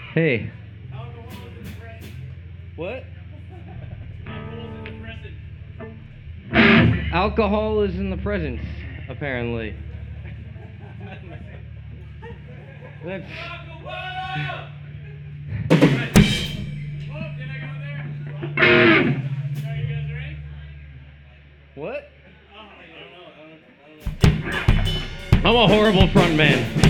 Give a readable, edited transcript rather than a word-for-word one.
Hey. What? Alcohol is in the presence, apparently. That's... What? I'm a horrible front man.